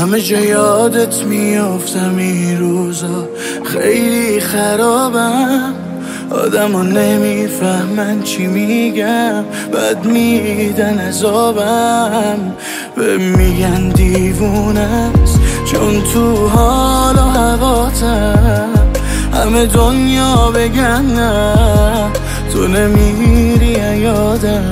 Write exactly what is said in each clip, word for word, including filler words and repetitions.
همه جا یادت میافتم این روزا، خیلی خرابم. آدم ها نمیفهمن چی میگم، بد میدن عذابم. به میگن دیوونه است چون تو حال و هواتم. همه دنیا بگن نه تو نمیری یادم.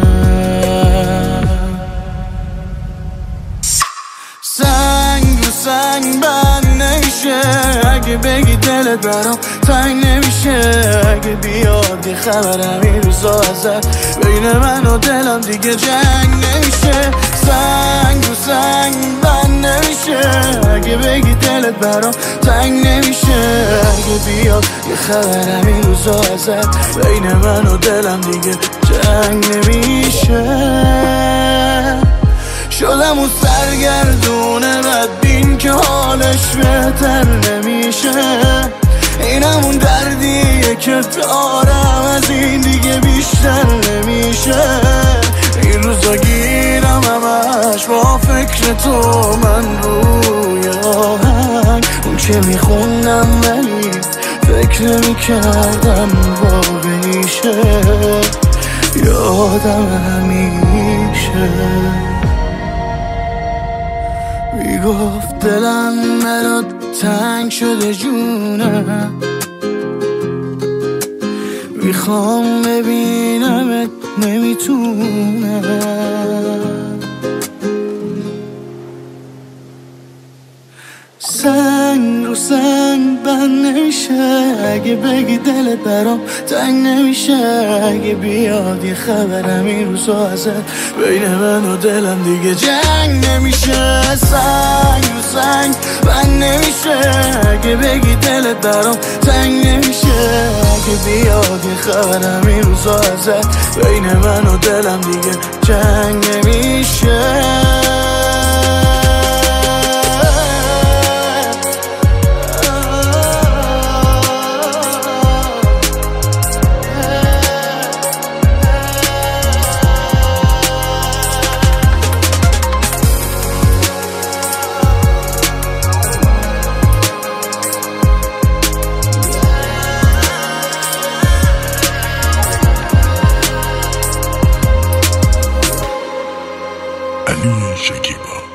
سنگ رو سنگ بند نمیشه، اگه بگی دلت برام تنگ نمیشه. اگه بیاد یه خبرم این روزا ازت، بین من و دلم دیگه جنگ نمیشه. سنگ رو سنگ بند نمیشه، اگه بگی دلت برام تنگ نمیشه. اگه بیاد یه خبرم این روزا ازت، بین من و دلم دیگه جنگ نمیشه. شدم اون سرگردونه بدبین که حالش بهتر نمیشه. این همون دردیه که دارم، از این دیگه بیشتر نمیشه. این روزا گیرم همش با فکر تو، من روی آهنگ اون که میخوندم ولی فکر نمیکردم واقعیشه. یادم همیشه میگفت دلم برات تنگ شده جونم، میخوام ببینمت نمیتونم. سنگ رو سنگ بند نمیشه، اگه بگی دلت برام تنگ نمیشه. اگه بیاد یه خبرم این روزا ازت، بین من و دلم دیگه جنگ نمیشه. سنگ رو سنگ بند نمیشه، اگه بگی دلت برام تنگ نمیشه. اگه بیاد یه خبرم این روزا ازت، بین من و دلم دیگه جنگ نمیشه. علی شکیبا.